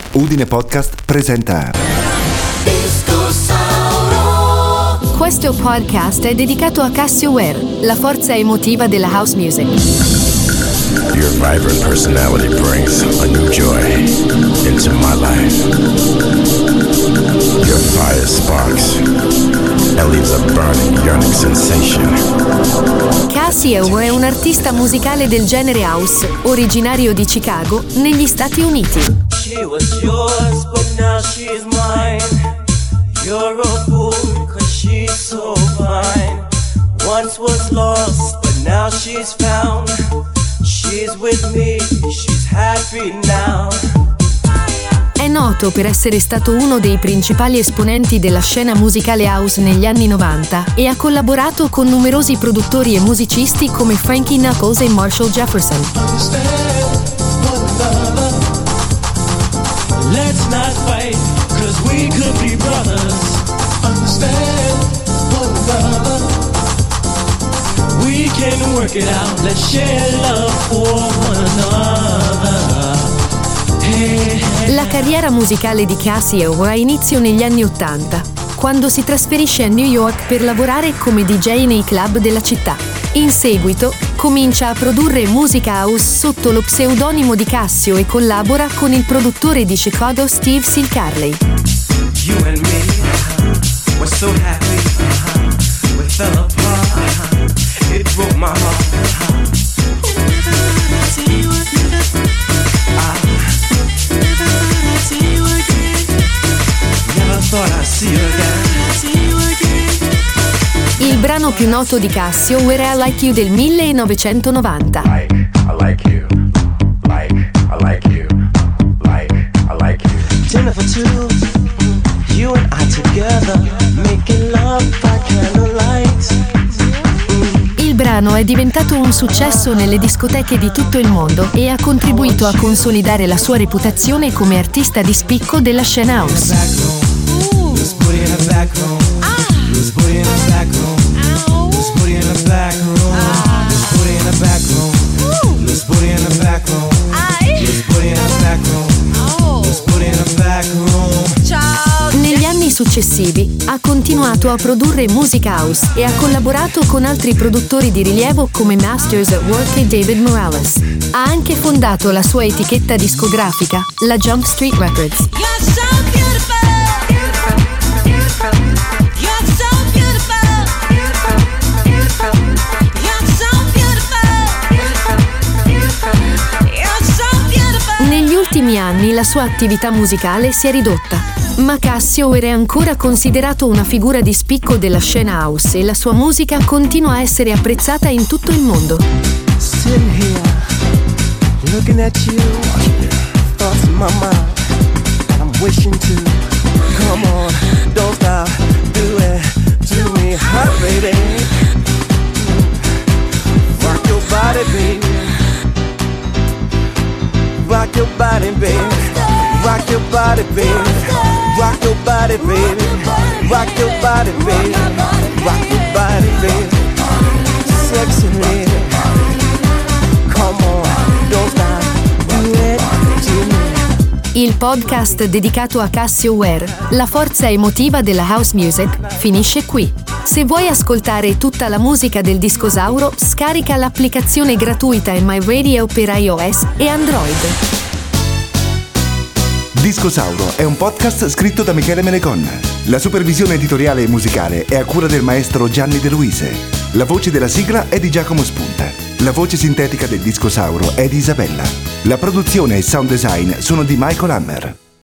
Udine Podcast presenta Questo podcast è dedicato a Cassioware, la forza emotiva della house music. Your vibrant personality brings a new joy into my life. Your fire sparks and leaves a burning, yearning sensation. Cassioware è un artista musicale del genere house, originario di Chicago, negli Stati Uniti. She was yours, but now she's mine. You're a fool, 'cause she's so fine. Once was lost, but now she's found. She's with me, she's happy now. È noto per essere stato uno dei principali esponenti della scena musicale house negli anni 90 e ha collaborato con numerosi produttori e musicisti come Frankie Knuckles e Marshall Jefferson. Let's not fight, 'cause we could be brothers. Understand one another. We can work it out, let's share love for one another. La carriera musicale di Cassioware ha inizio negli anni 80, quando si trasferisce a New York per lavorare come DJ nei club della città. In seguito comincia a produrre musica house sotto lo pseudonimo di Cassio e collabora con il produttore di Chicago Steve Silcarley. You and me, we're so happy, we fell apart, it broke my heart. Never thought I'd see you again. Il brano più noto di Cassioware è I Like You del 1990. I like you, I like you, I like you. Dinner for two, you and I together, making love by candlelight. Il brano è diventato un successo nelle discoteche di tutto il mondo e ha contribuito a consolidare la sua reputazione come artista di spicco della scena house. Let's put it in the back room. Let's put it in the back room. Let's put it in the back room. Let's put it in the back room. Let's put it in the back room. Let's put it in the back room. Let's put it in the back room. Negli anni successivi ha continuato a produrre musica house e ha collaborato con altri produttori di rilievo come Masters at Work e David Morales. Ha anche fondato la sua etichetta discografica, la Jump Street Records. You're so beautiful. You're so beautiful. You're so beautiful. You're so beautiful. Negli ultimi anni la sua attività musicale si è ridotta, ma Cassioware è ancora considerato una figura di spicco della scena house e la sua musica continua a essere apprezzata in tutto il mondo. Sitting here, looking at you, thoughts in my mind, and I'm wishing to, come on, don't stop, do it to me, hot baby, rock your body, baby, rock your body, baby, rock your body, baby, rock your body, baby, rock your body, baby, rock your body, baby, sexy lady. Il podcast dedicato a Cassioware, la forza emotiva della house music, finisce qui. Se vuoi ascoltare tutta la musica del Discosauro, scarica l'applicazione gratuita in MyRadio per iOS e Android. Discosauro è un podcast scritto da Michele Meneconna. La supervisione editoriale e musicale è a cura del maestro Gianni De Luise. La voce della sigla è di Giacomo Spunta. La voce sintetica del Discosauro è di Isabella. La produzione e sound design sono di Michael Hammer.